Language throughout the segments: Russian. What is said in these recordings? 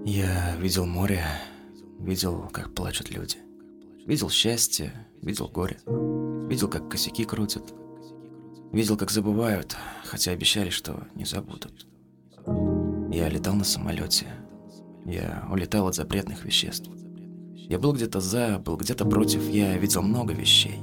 Я видел море, видел, как плачут люди. Видел счастье, видел горе. Видел, как косяки крутят. Видел, как забывают, хотя обещали, что не забудут. Я летал на самолете. Я улетал от запретных веществ. Я был где-то за, был где-то против. Я видел много вещей.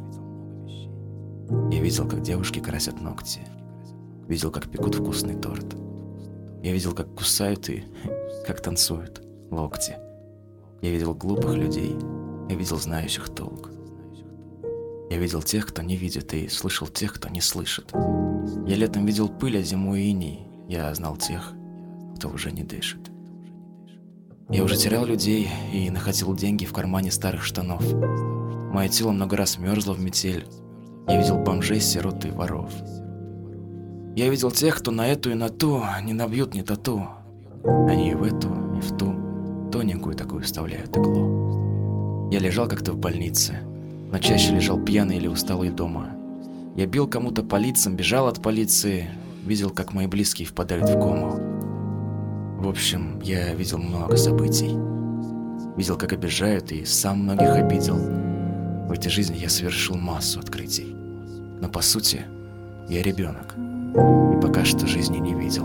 Я видел, как девушки красят ногти. Видел, как пекут вкусный торт. Я видел, как кусают и как танцуют локти. Я видел глупых людей. Я видел знающих толк. Я видел тех, кто не видит, и слышал тех, кто не слышит. Я летом видел пыль, а зимой иней. Я знал тех, кто уже не дышит. Я уже терял людей и находил деньги в кармане старых штанов. Мое тело много раз мерзло в метель. Я видел бомжей, сирот и воров. Я видел тех, кто на эту и на ту не набьют ни тату. Они и в эту, и в ту тоненькую такую вставляют иглу. Я лежал как-то в больнице, но чаще лежал пьяный или усталый дома. Я бил кому-то по лицам, бежал от полиции, видел, как мои близкие впадают в кому. В общем, я видел много событий. Видел, как обижают, и сам многих обидел. В этой жизни я совершил массу открытий. Но по сути, я ребенок, и пока что жизни не видел.